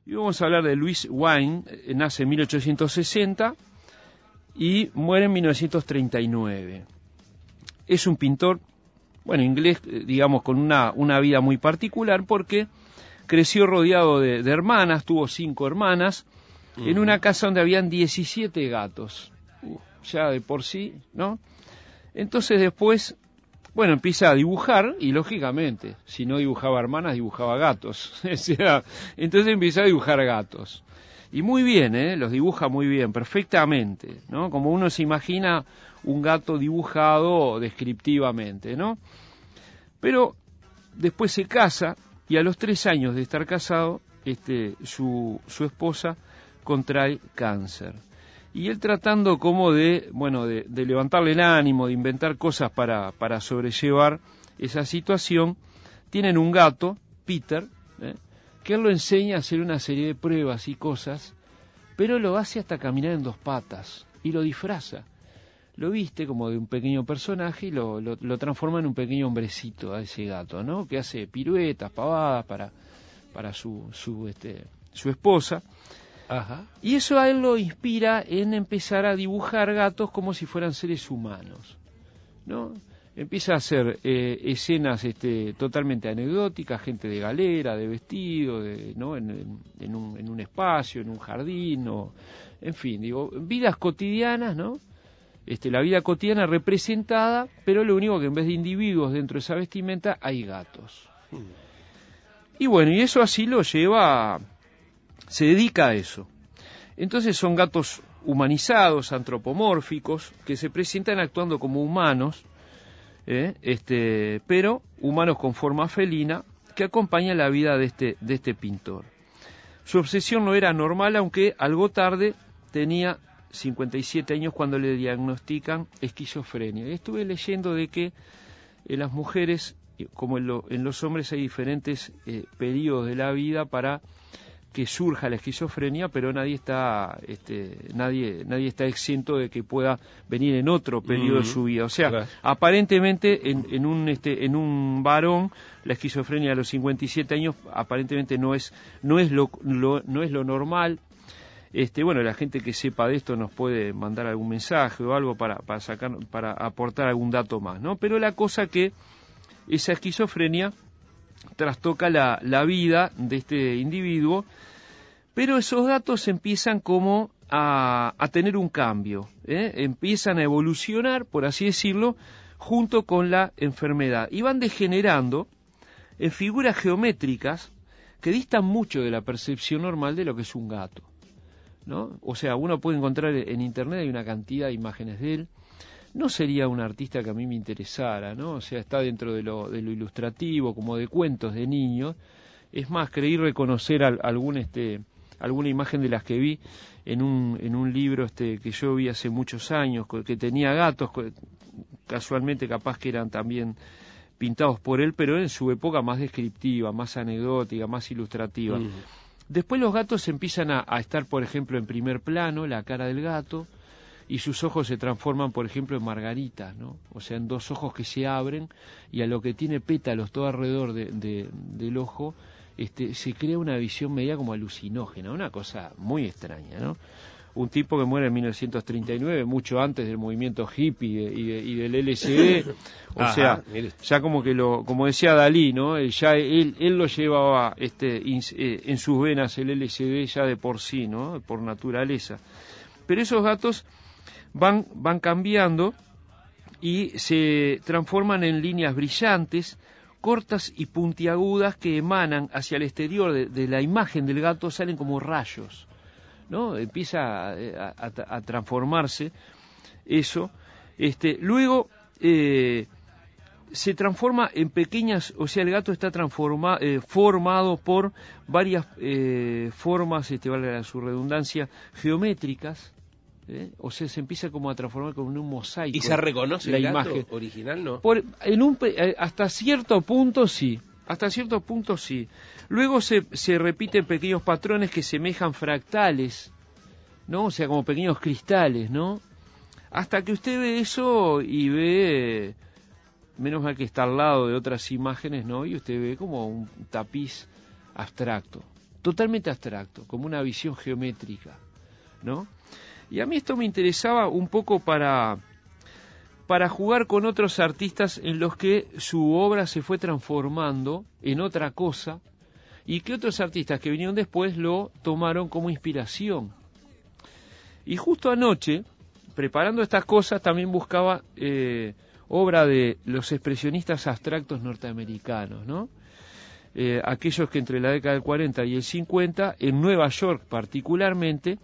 Y vamos a hablar de Louis Wayne, nace en 1860 y muere en 1939. Es un pintor, bueno, inglés, digamos, con una vida muy particular porque creció rodeado de hermanas, tuvo 5 hermanas, en una casa donde habían 17 gatos, ya de por sí, ¿no? Entonces después, bueno, empieza a dibujar y lógicamente, si no dibujaba hermanas, dibujaba gatos. O sea, entonces empieza a dibujar gatos. Y muy bien, los dibuja muy bien, perfectamente, ¿no? Como uno se imagina un gato dibujado descriptivamente, ¿no? Pero después se casa y a los 3 años de estar casado, su esposa contrae cáncer. Y él tratando como de levantarle el ánimo, de inventar cosas para sobrellevar esa situación, tienen un gato, Peter, que él lo enseña a hacer una serie de pruebas y cosas, pero lo hace hasta caminar en 2 patas y lo disfraza. Lo viste como de un pequeño personaje y lo transforma en un pequeño hombrecito a ese gato, ¿no? Que hace piruetas, pavadas para su esposa. Ajá. Y eso a él lo inspira en empezar a dibujar gatos como si fueran seres humanos, ¿no? Empieza a hacer escenas totalmente anecdóticas, gente de galera, de vestido, ¿no? en un espacio, en un jardín, en fin, digo, vidas cotidianas, ¿no? La vida cotidiana representada, pero lo único que en vez de individuos dentro de esa vestimenta hay gatos. Y bueno, y eso así lo lleva, se dedica a eso. Entonces son gatos humanizados, antropomórficos, que se presentan actuando como humanos, pero humanos con forma felina, que acompañan la vida de este pintor. Su obsesión no era normal, aunque algo tarde tenía 57 años cuando le diagnostican esquizofrenia. Y estuve leyendo de que en las mujeres, como en los hombres, hay diferentes periodos de la vida para que surja la esquizofrenia, pero nadie está exento de que pueda venir en otro periodo de su vida. O sea, claro, aparentemente en un varón la esquizofrenia a los 57 años aparentemente no es lo normal. Bueno, la gente que sepa de esto nos puede mandar algún mensaje o algo para aportar algún dato más, ¿no? Pero la cosa que esa esquizofrenia trastoca la vida de este individuo, pero esos datos empiezan como a tener un cambio, empiezan a evolucionar, por así decirlo, junto con la enfermedad, y van degenerando en figuras geométricas que distan mucho de la percepción normal de lo que es un gato, ¿no? O sea, uno puede encontrar en internet, hay una cantidad de imágenes de él. No sería un artista que a mí me interesara, ¿no? O sea, está dentro de lo ilustrativo, como de cuentos de niños. Es más, creí reconocer alguna imagen de las que vi en un libro que yo vi hace muchos años, que tenía gatos, casualmente capaz que eran también pintados por él, pero en su época más descriptiva, más anecdótica, más ilustrativa. Después los gatos empiezan a estar, por ejemplo, en primer plano, la cara del gato, y sus ojos se transforman, por ejemplo, en margaritas, ¿no? O sea, en 2 ojos que se abren, y a lo que tiene pétalos todo alrededor del ojo, se crea una visión media como alucinógena, una cosa muy extraña, ¿no? Un tipo que muere en 1939, mucho antes del movimiento hippie y del LSD, o sea, ya como que como decía Dalí, ¿no? Él lo llevaba en sus venas el LSD ya de por sí, ¿no? Por naturaleza. Pero esos gatos van cambiando y se transforman en líneas brillantes, cortas y puntiagudas que emanan hacia el exterior de la imagen del gato, salen como rayos, ¿no? Empieza a transformarse eso. Luego se transforma en pequeñas, o sea, el gato está formado por varias formas, valga su redundancia, geométricas. O sea, se empieza como a transformar como en un mosaico. ¿Y se reconoce la el gato imagen original, no? Hasta cierto punto sí. Hasta cierto punto sí. Luego se repiten pequeños patrones que semejan fractales, ¿no? O sea, como pequeños cristales, ¿no? Hasta que usted ve eso y ve, menos mal que está al lado de otras imágenes, ¿no? Y usted ve como un tapiz abstracto, totalmente abstracto, como una visión geométrica, ¿no? Y a mí esto me interesaba un poco para jugar con otros artistas en los que su obra se fue transformando en otra cosa y que otros artistas que vinieron después lo tomaron como inspiración. Y justo anoche, preparando estas cosas, también buscaba obra de los expresionistas abstractos norteamericanos, ¿no? Aquellos que entre la década del 40 y el 50, en Nueva York particularmente,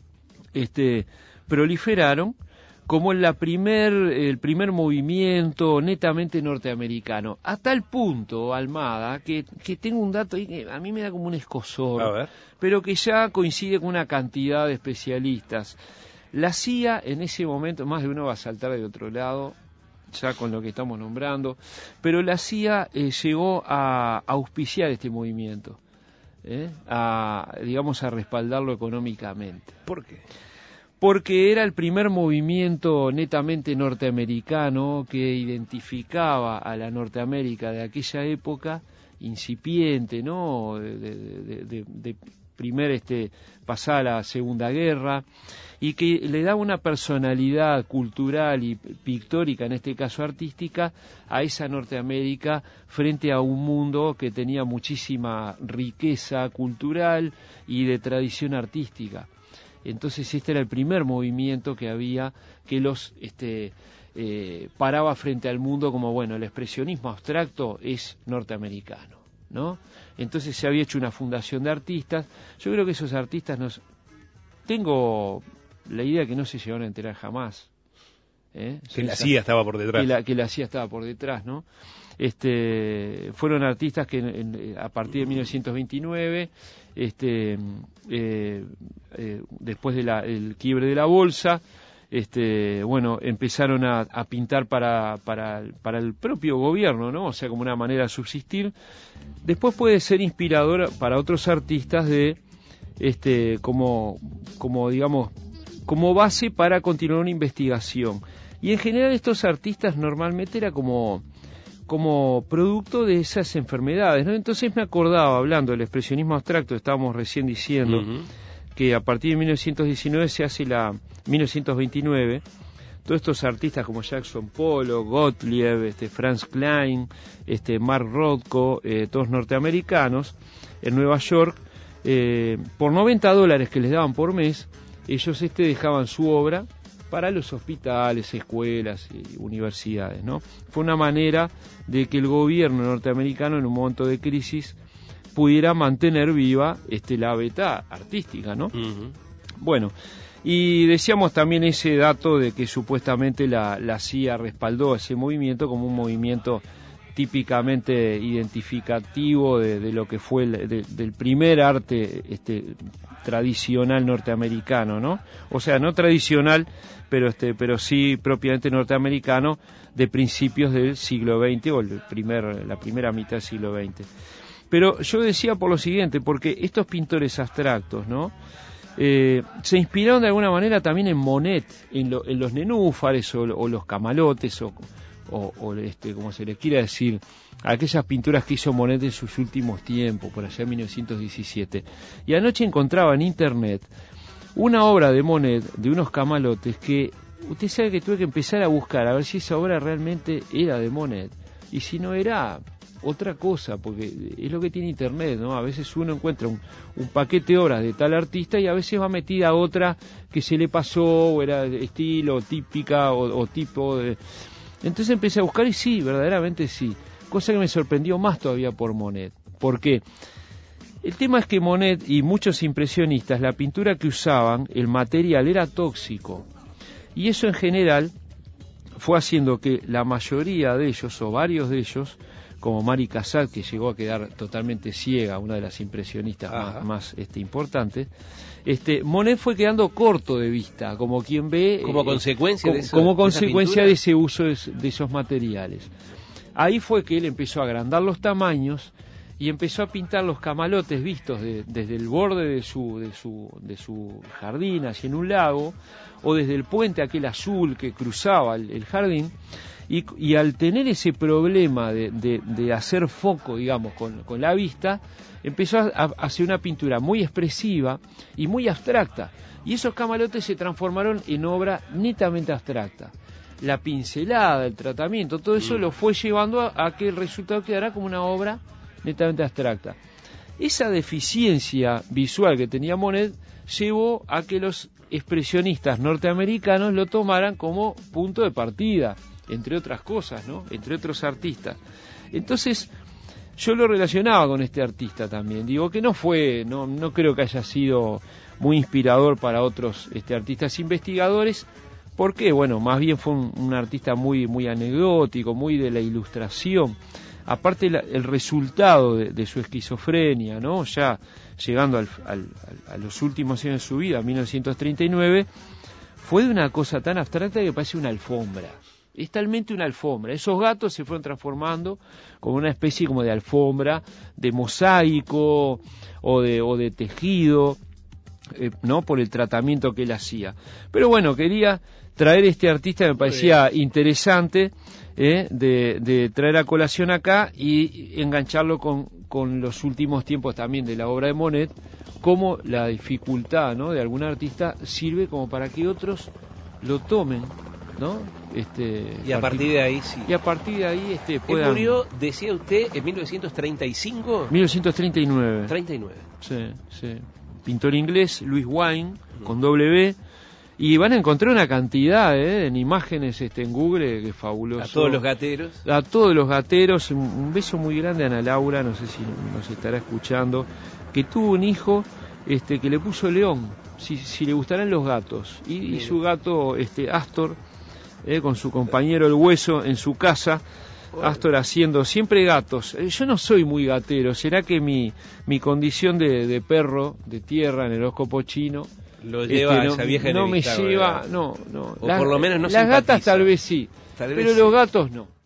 proliferaron como el primer movimiento netamente norteamericano. A tal punto, Almada, que tengo un dato ahí que a mí me da como un escozor, pero que ya coincide con una cantidad de especialistas. La CIA en ese momento, más de uno va a saltar de otro lado, ya con lo que estamos nombrando, pero la CIA llegó a auspiciar este movimiento, a respaldarlo económicamente. ¿Por qué? Porque era el primer movimiento netamente norteamericano que identificaba a la Norteamérica de aquella época, incipiente, ¿no? De primer pasada la Segunda Guerra, y que le daba una personalidad cultural y pictórica, en este caso artística, a esa Norteamérica frente a un mundo que tenía muchísima riqueza cultural y de tradición artística. Entonces este era el primer movimiento que había que los paraba frente al mundo como, bueno, el expresionismo abstracto es norteamericano, ¿no? Entonces se había hecho una fundación de artistas. Yo creo que esos artistas tengo la idea que no se llegaron a enterar jamás. Que la CIA estaba por detrás. Que la CIA estaba por detrás, ¿no? Fueron artistas que a partir de 1929, después del quiebre de la bolsa, empezaron a pintar para el propio gobierno, ¿no? O sea, como una manera de subsistir. Después puede ser inspirador para otros artistas como base para continuar una investigación. Y en general estos artistas normalmente era como producto de esas enfermedades, ¿no? Entonces me acordaba, hablando del expresionismo abstracto, estábamos recién diciendo que a partir de 1919 se hace 1929, todos estos artistas como Jackson Pollock, Gottlieb, Franz Klein, Mark Rothko, todos norteamericanos, en Nueva York, por $90 que les daban por mes, ellos dejaban su obra para los hospitales, escuelas y universidades, ¿no? Fue una manera de que el gobierno norteamericano en un momento de crisis pudiera mantener viva la beta artística, ¿no? Bueno, y decíamos también ese dato de que supuestamente la CIA respaldó ese movimiento como un movimiento típicamente identificativo de lo que fue del primer arte tradicional norteamericano, ¿no? O sea, no tradicional, pero sí propiamente norteamericano de principios del siglo XX o la primera mitad del siglo XX. Pero yo decía por lo siguiente, porque estos pintores abstractos, ¿no? Se inspiraron de alguna manera también en Monet, en los nenúfares o los camalotes o como se les quiera decir, aquellas pinturas que hizo Monet en sus últimos tiempos, por allá en 1917. Y anoche encontraba en internet una obra de Monet, de unos camalotes, que usted sabe que tuve que empezar a buscar, a ver si esa obra realmente era de Monet, y si no era otra cosa, porque es lo que tiene internet, ¿no? A veces uno encuentra un paquete de obras de tal artista y a veces va metida otra que se le pasó, o era de estilo, típica, o tipo de... Entonces empecé a buscar y sí, verdaderamente sí. Cosa que me sorprendió más todavía por Monet. ¿Por qué? El tema es que Monet y muchos impresionistas, la pintura que usaban, el material era tóxico. Y eso en general fue haciendo que la mayoría de ellos, o varios de ellos, como Mary Cassatt, que llegó a quedar totalmente ciega, una de las impresionistas más importantes, Monet fue quedando corto de vista, como quien ve... Como consecuencia de eso. Como consecuencia de ese uso de esos materiales. Ahí fue que él empezó a agrandar los tamaños y empezó a pintar los camalotes vistos desde el borde de su jardín, hacia en un lago, o desde el puente aquel azul que cruzaba el jardín, Y al tener ese problema de hacer foco, digamos, con la vista, empezó a hacer una pintura muy expresiva y muy abstracta. Y esos camalotes se transformaron en obra netamente abstracta. La pincelada, el tratamiento, todo eso lo fue llevando a que el resultado quedara como una obra netamente abstracta. Esa deficiencia visual que tenía Monet llevó a que los expresionistas norteamericanos lo tomaran como punto de partida, entre otras cosas, ¿no? Entre otros artistas. Entonces, yo lo relacionaba con este artista también. Digo que no creo que haya sido muy inspirador para otros artistas investigadores, porque, bueno, más bien fue un artista muy, muy anecdótico, muy de la ilustración. Aparte el resultado de su esquizofrenia, ¿no? Ya llegando a los últimos años de su vida, 1939, fue de una cosa tan abstracta que parece una alfombra. Es talmente una alfombra. Esos gatos se fueron transformando como una especie como de alfombra, de mosaico o de tejido, ¿no? Por el tratamiento que él hacía. Pero bueno, quería traer este artista, me parecía interesante, de traer a colación acá y engancharlo con los últimos tiempos también de la obra de Monet, cómo la dificultad, ¿no?, de algún artista sirve como para que otros lo tomen, ¿no? Y a partir de ahí sí. Y a partir de ahí puedan... Él murió, decía usted, en 1935. 1939. 39. Sí. Pintor inglés, Louis Wine, con W. Y van a encontrar una cantidad en imágenes en Google, que es fabuloso. A todos los gateros. A todos los gateros. Un beso muy grande a Ana Laura, no sé si nos estará escuchando, que tuvo un hijo que le puso León, si le gustarán los gatos. Y su gato, Astor, con su compañero el Hueso en su casa. Astor haciendo siempre gatos. Yo no soy muy gatero. ¿Será que mi condición de perro de tierra en el horóscopo chino lo lleva a esa vieja no me lleva, ¿verdad? no. O por lo menos no las gatas simpatiza. tal vez sí, pero los gatos no.